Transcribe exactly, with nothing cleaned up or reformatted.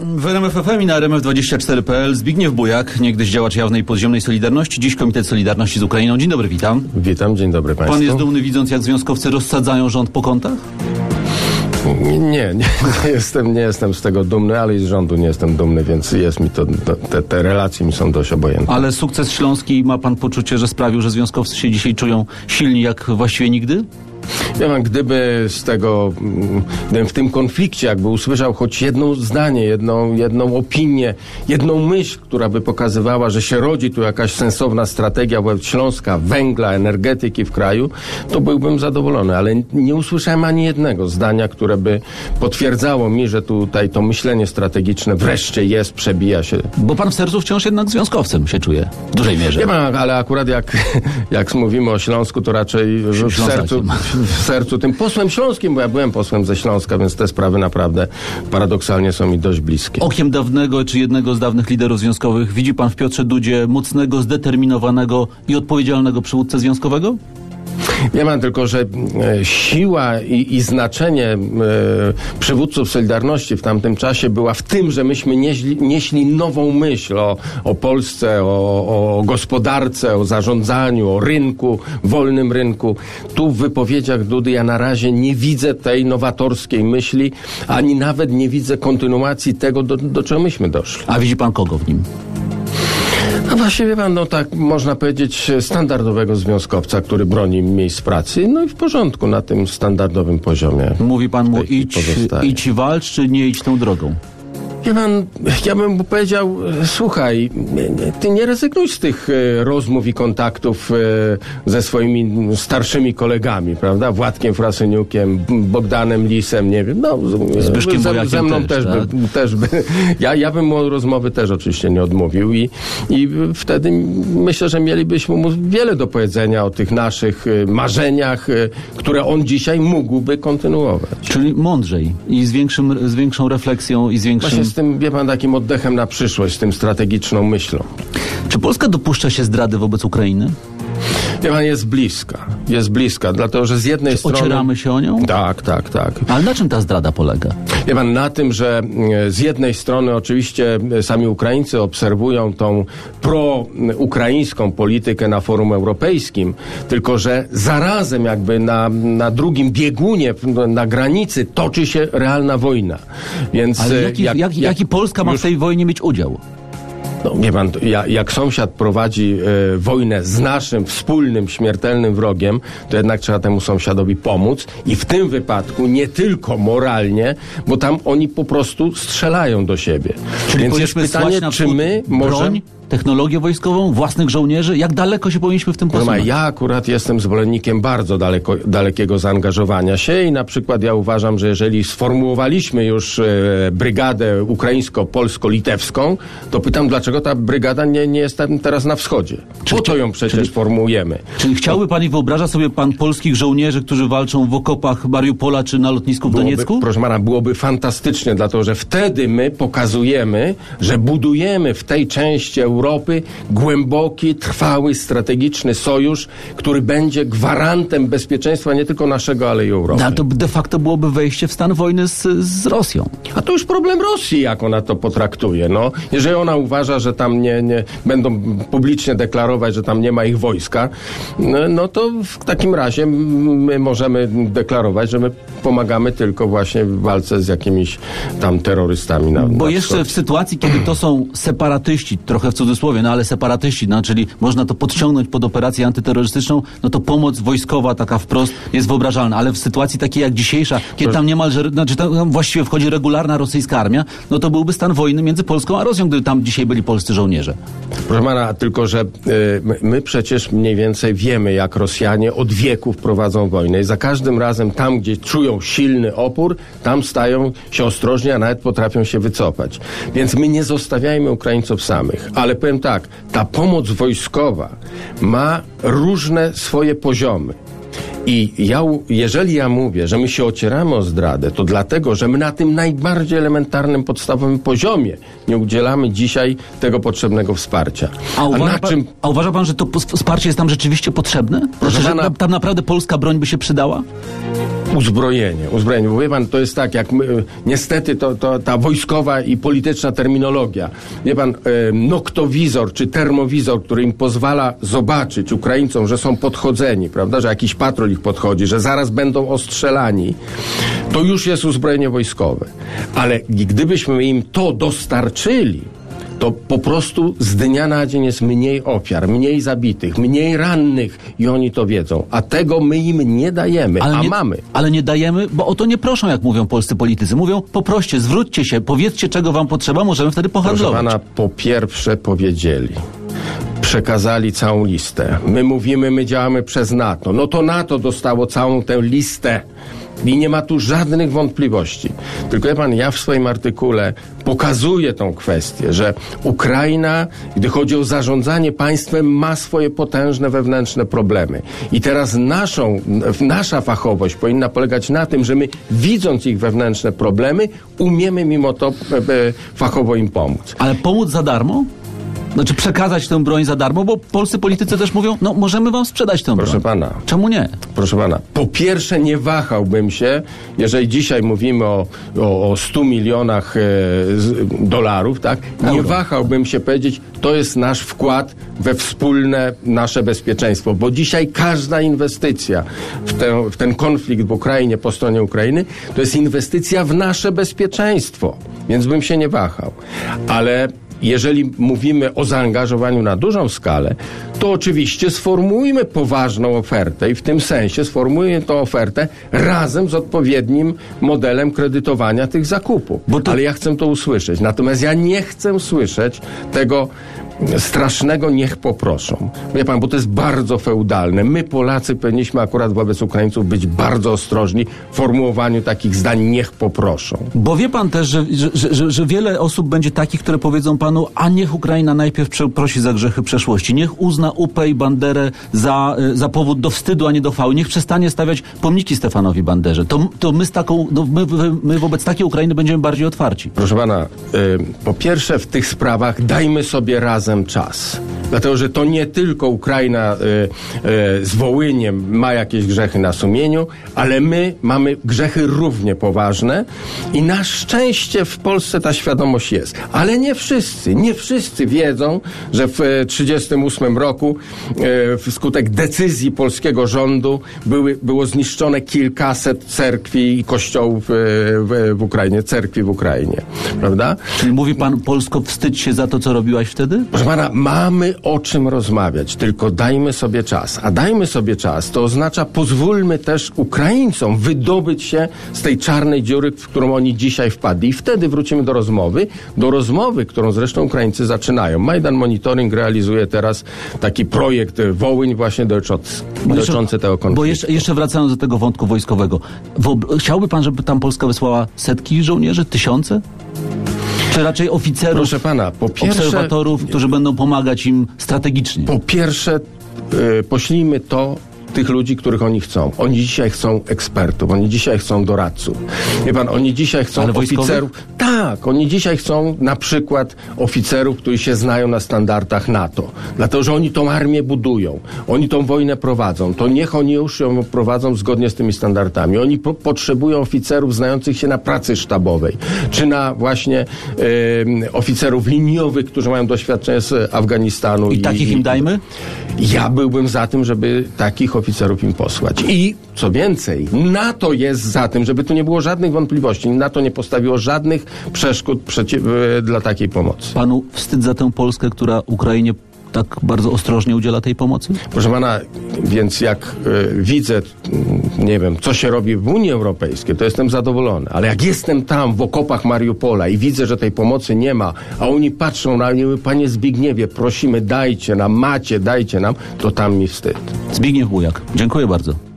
W R M F F M i na R M F dwadzieścia cztery kropka P L Zbigniew Bujak, niegdyś działacz jawnej podziemnej Solidarności, dziś Komitet Solidarności z Ukrainą. Dzień dobry, witam. Witam, dzień dobry Państwu. Pan jest dumny, widząc, jak związkowcy rozsadzają rząd po kątach? Nie, nie, nie, jestem, nie jestem z tego dumny, ale i z rządu nie jestem dumny, więc jest mi to, to te, te relacje mi są dość obojętne. Ale sukces śląski, ma pan poczucie, że sprawił, że związkowcy się dzisiaj czują silni jak właściwie nigdy? Ja mam, gdyby z tego, gdybym w tym konflikcie jakby usłyszał choć jedno zdanie, jedną, jedną opinię, jedną myśl, która by pokazywała, że się rodzi tu jakaś sensowna strategia wobec Śląska, węgla, energetyki w kraju, to byłbym zadowolony, ale nie usłyszałem ani jednego zdania, które by potwierdzało mi, że tutaj to myślenie strategiczne wreszcie jest, przebija się. Bo pan w sercu wciąż jednak związkowcem się czuje, w dużej mierze. Nie ma, ale akurat jak, jak mówimy o Śląsku, to raczej w sercu... w sercu tym posłem śląskim, bo ja byłem posłem ze Śląska, więc te sprawy naprawdę paradoksalnie są mi dość bliskie. Okiem dawnego, czy jednego z dawnych liderów związkowych widzi pan w Piotrze Dudzie mocnego, zdeterminowanego i odpowiedzialnego przywódcę związkowego? Ja mam tylko, że e, siła i, i znaczenie e, przywódców Solidarności w tamtym czasie była w tym, że myśmy nieśli, nieśli nową myśl o, o Polsce, o, o gospodarce, o zarządzaniu, o rynku, wolnym rynku. Tu w wypowiedziach Dudy ja na razie nie widzę tej nowatorskiej myśli, ani nawet nie widzę kontynuacji tego, do, do czego myśmy doszli. A widzi pan kogo w nim? No właśnie, wie pan, no tak można powiedzieć standardowego związkowca, który broni miejsc pracy, no i w porządku na tym standardowym poziomie. Mówi pan mu idź, idź i walcz, czy nie idź tą drogą? Wie pan, ja bym mu powiedział, słuchaj, ty nie rezygnuj z tych e, rozmów i kontaktów e, ze swoimi starszymi kolegami, prawda? Władkiem Frasyniukiem, Bogdanem Lisem, nie wiem, no Zbyszkiem ze, ze mną też, też, by, tak? też by, ja, ja bym mu rozmowy też oczywiście nie odmówił i, i wtedy myślę, że mielibyśmy mu wiele do powiedzenia o tych naszych marzeniach, e, które on dzisiaj mógłby kontynuować. Czyli mądrzej i z, większym, z większą refleksją i z większym... Właśnie z tym, wie pan, takim oddechem na przyszłość, z tym strategiczną myślą. Czy Polska dopuszcza się zdrady wobec Ukrainy? Wie pan, jest bliska. Jest bliska, dlatego, że z jednej Czy strony... ocieramy się o nią? Tak, tak, tak. Ale na czym ta zdrada polega? Wie pan, na tym, że z jednej strony oczywiście sami Ukraińcy obserwują tą proukraińską politykę na forum europejskim, tylko że zarazem jakby na, na drugim biegunie, na granicy toczy się realna wojna. Więc Ale jaki, jak, jak, jak, jaki Polska ma w tej wojnie mieć udział? No, wie pan, ja, jak sąsiad prowadzi e, wojnę z naszym wspólnym, śmiertelnym wrogiem, to jednak trzeba temu sąsiadowi pomóc i w tym wypadku nie tylko moralnie, bo tam oni po prostu strzelają do siebie. Czyli Więc jest pytanie, czy my możemy... technologię wojskową, własnych żołnierzy? Jak daleko się powinniśmy w tym posunąć? Ja akurat jestem zwolennikiem bardzo daleko, dalekiego zaangażowania się i na przykład ja uważam, że jeżeli sformułowaliśmy już e, brygadę ukraińsko-polsko-litewską, to pytam, dlaczego ta brygada nie, nie jest tam teraz na wschodzie? Czy po to ją przecież czyli, formułujemy. Czyli chciałby pan i wyobraża sobie pan polskich żołnierzy, którzy walczą w okopach Mariupola czy na lotnisku w byłoby, Doniecku? Proszę pana, byłoby fantastycznie, dlatego że wtedy my pokazujemy, że budujemy w tej części Europy głęboki, trwały, strategiczny sojusz, który będzie gwarantem bezpieczeństwa nie tylko naszego, ale i Europy. No, to de facto byłoby wejście w stan wojny z, z Rosją. A to już problem Rosji, jak ona to potraktuje. No, jeżeli ona uważa, że tam nie, nie będą publicznie deklarować, że tam nie ma ich wojska, no, no to w takim razie my możemy deklarować, że my pomagamy tylko właśnie w walce z jakimiś tam terrorystami. Na, Bo na jeszcze wschód. w sytuacji, kiedy to są separatyści, trochę w cudzysłowie, no ale separatyści, no czyli można to podciągnąć pod operację antyterrorystyczną, no to pomoc wojskowa taka wprost jest wyobrażalna, ale w sytuacji takiej jak dzisiejsza, kiedy tam niemalże, znaczy tam właściwie wchodzi regularna rosyjska armia, no to byłby stan wojny między Polską a Rosją, gdyby tam dzisiaj byli polscy żołnierze. Proszę pana, tylko że y, my przecież mniej więcej wiemy, jak Rosjanie od wieków prowadzą wojnę i za każdym razem tam, gdzie czują silny opór, tam stają się ostrożnie, a nawet potrafią się wycofać. Więc my nie zostawiajmy Ukraińców samych. Ale powiem tak, ta pomoc wojskowa ma różne swoje poziomy. I ja, jeżeli ja mówię, że my się ocieramy o zdradę, to dlatego, że my na tym najbardziej elementarnym, podstawowym poziomie nie udzielamy dzisiaj tego potrzebnego wsparcia. A uważa, a na pan, czym... a uważa pan, że to wsparcie jest tam rzeczywiście potrzebne? Znaczy, że tam naprawdę polska broń by się przydała? Uzbrojenie, uzbrojenie. Bo wie pan, to jest tak, jak my, niestety to, to ta wojskowa i polityczna terminologia. Wie pan, e, noktowizor czy termowizor, który im pozwala zobaczyć Ukraińcom, że są podchodzeni, prawda, że jakiś patrol ich podchodzi, że zaraz będą ostrzelani, to już jest uzbrojenie wojskowe. Ale gdybyśmy im to dostarczyli, to po prostu z dnia na dzień jest mniej ofiar, mniej zabitych, mniej rannych i oni to wiedzą. A tego my im nie dajemy, ale a nie, mamy. Ale nie dajemy, bo o to nie proszą, jak mówią polscy politycy. Mówią, poproście, zwróćcie się, powiedzcie, czego wam potrzeba, możemy wtedy pohandlować. Proszę pana, po pierwsze powiedzieli, przekazali całą listę. My mówimy, my działamy przez NATO. No to NATO dostało całą tę listę. I nie ma tu żadnych wątpliwości. Tylko wie pan, ja w swoim artykule pokazuję tą kwestię, że Ukraina, gdy chodzi o zarządzanie państwem, ma swoje potężne wewnętrzne problemy. I teraz naszą, nasza fachowość powinna polegać na tym, że my, widząc ich wewnętrzne problemy, umiemy mimo to e, e, fachowo im pomóc. Ale pomóc za darmo? Znaczy przekazać tę broń za darmo, bo polscy politycy też mówią, no możemy wam sprzedać tę Proszę broń. pana. Czemu nie? Proszę pana, po pierwsze nie wahałbym się, jeżeli dzisiaj mówimy o, o, o stu milionach e, z, dolarów, tak? Nie Euro. wahałbym się powiedzieć, to jest nasz wkład we wspólne nasze bezpieczeństwo, bo dzisiaj każda inwestycja w, tę, w ten konflikt w Ukrainie, po stronie Ukrainy, to jest inwestycja w nasze bezpieczeństwo, więc bym się nie wahał. Ale jeżeli mówimy o zaangażowaniu na dużą skalę, to oczywiście sformułujmy poważną ofertę i w tym sensie sformułujmy tę ofertę razem z odpowiednim modelem kredytowania tych zakupów. Bo to... Ale ja chcę to usłyszeć. Natomiast ja nie chcę słyszeć tego strasznego niech poproszą. Wie pan, bo to jest bardzo feudalne. My, Polacy, powinniśmy akurat wobec Ukraińców być bardzo ostrożni w formułowaniu takich zdań niech poproszą. Bo wie pan też, że, że, że, że wiele osób będzie takich, które powiedzą panu, a niech Ukraina najpierw przeprosi za grzechy przeszłości. Niech uzna U P i Banderę za, za powód do wstydu, a nie do chwały. Niech przestanie stawiać pomniki Stefanowi Banderze. To, to my, z taką, no my, my wobec takiej Ukrainy będziemy bardziej otwarci. Proszę pana, y, po pierwsze w tych sprawach dajmy sobie razem czas. Dlatego, że to nie tylko Ukraina y, y, z Wołyniem ma jakieś grzechy na sumieniu, ale my mamy grzechy równie poważne i na szczęście w Polsce ta świadomość jest. Ale nie wszyscy, nie wszyscy wiedzą, że w trzydziestym ósmym roku y, wskutek decyzji polskiego rządu były, było zniszczone kilkaset cerkwi i kościołów y, w, w Ukrainie, cerkwi w Ukrainie. Prawda? Czyli mówi pan, Polsko, wstydź się za to, co robiłaś wtedy? Proszę pana, mamy o czym rozmawiać, tylko dajmy sobie czas. A dajmy sobie czas, to oznacza pozwólmy też Ukraińcom wydobyć się z tej czarnej dziury, w którą oni dzisiaj wpadli. I wtedy wrócimy do rozmowy, do rozmowy, którą zresztą Ukraińcy zaczynają. Majdan Monitoring realizuje teraz taki projekt Wołyń właśnie dotyczący, dotyczący tego konfliktu. Bo jeszcze, jeszcze wracając do tego wątku wojskowego. Wob- chciałby pan, żeby tam Polska wysłała setki żołnierzy, tysiące? Czy raczej oficerów, proszę pana, po pierwsze, obserwatorów, którzy będą pomagać im strategicznie? Po pierwsze, yy, poślijmy to tych ludzi, których oni chcą. Oni dzisiaj chcą ekspertów, oni dzisiaj chcą doradców. Wie pan, oni dzisiaj chcą Ale oficerów. wojskowych? Tak, oni dzisiaj chcą na przykład oficerów, którzy się znają na standardach NATO. Dlatego, że oni tą armię budują. Oni tą wojnę prowadzą. To niech oni już ją prowadzą zgodnie z tymi standardami. Oni po- potrzebują oficerów znających się na pracy sztabowej. Czy na właśnie e, oficerów liniowych, którzy mają doświadczenie z Afganistanu. I, I takich im dajmy? Ja byłbym za tym, żeby takich oficerów im posłać. I co więcej, NATO jest za tym, żeby tu nie było żadnych wątpliwości. NATO nie postawiło żadnych przeszkód przeciw, e, dla takiej pomocy. Panu wstyd za tę Polskę, która Ukrainie tak bardzo ostrożnie udziela tej pomocy? Proszę pana, więc jak y, widzę, y, nie wiem, co się robi w Unii Europejskiej, to jestem zadowolony. Ale jak jestem tam w okopach Mariupola i widzę, że tej pomocy nie ma, a oni patrzą na mnie, panie Zbigniewie, prosimy, dajcie nam, macie, dajcie nam, to tam mi wstyd. Zbigniew Bujak, dziękuję bardzo.